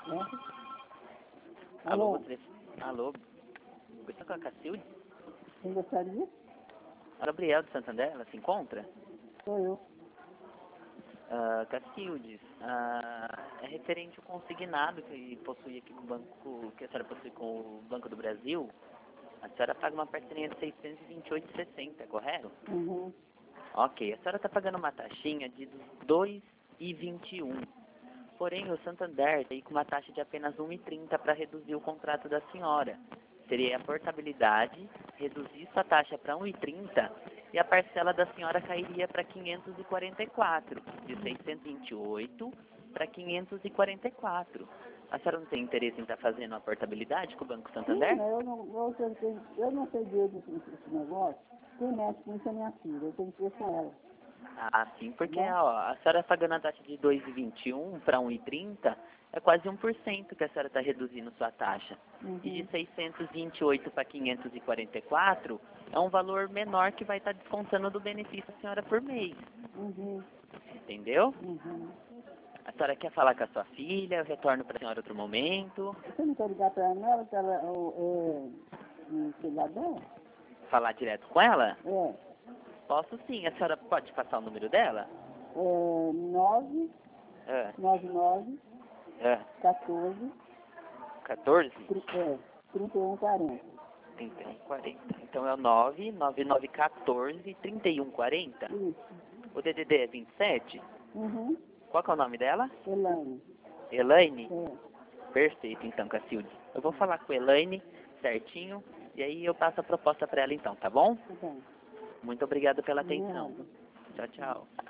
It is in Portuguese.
Alô? Alô? Alô? Você com a Cacilde? Quem gostaria? A Gabriel de Santander, ela se encontra? Sou eu. Cacildes, é referente ao consignado que possui aqui no banco, que a senhora possui com o Banco do Brasil. A senhora paga uma parcelinha de 628,60, correto? Uhum. Ok, a senhora está pagando uma taxinha de 2,21. Porém, o Santander está aí com uma taxa de apenas 1,30 para reduzir o contrato da senhora. Seria a portabilidade, reduzir sua taxa para 1,30 e a parcela da senhora cairia para 544, de 628 para 544. A senhora não tem interesse em estar fazendo a portabilidade com o Banco Santander? Sim, eu não sei direito esse negócio. Quem mexe com isso é minha filha. Eu tenho que ver com ela. Ah, sim, porque Né? ó, a senhora pagando a taxa de 2,21 para 1,30 é quase 1% que a senhora está reduzindo sua taxa. Uhum. E de 628 para 544 é um valor menor que vai estar descontando do benefício da senhora por mês. Uhum. Entendeu? Uhum. A senhora quer falar com a sua filha, eu retorno para a senhora outro momento. Você não quer ligar para ela, que ela é o cidadão? Falar direto com ela? É. Posso sim, a senhora pode passar o número dela? É 9, É, 99, é, 14, 14? 31, 40. 3140. Então é o 99914 3140. Isso. O DDD é 27. Uhum. Qual que é o nome dela? Elaine. Elaine? É. Perfeito, então, Cacilde. Eu vou falar com a Elaine certinho e aí eu passo a proposta para ela então, tá bom? Tá bom. Muito obrigado pela atenção. Nada. Tchau, tchau.